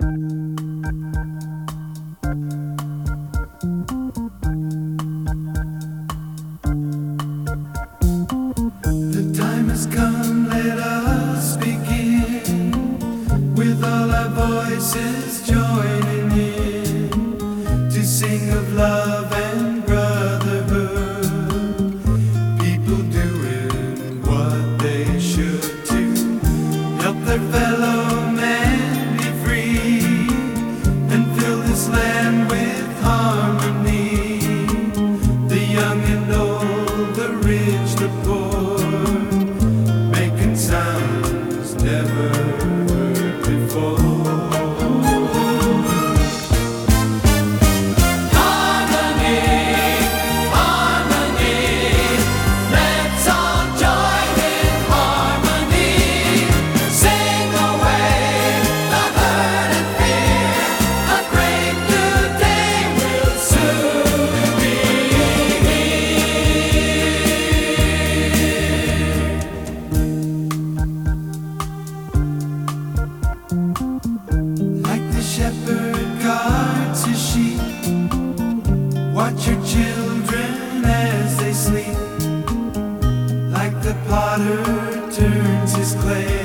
The time has come, let us begin, with all our voices joining in, to sing of love and brotherhood. People doing what they should to help their fellow man be free, and fill this land with harmony. The young and old, the rich, the poor, making sounds never heard before. Shepherd guards his sheep, watch your children as they sleep, like the potter turns his clay.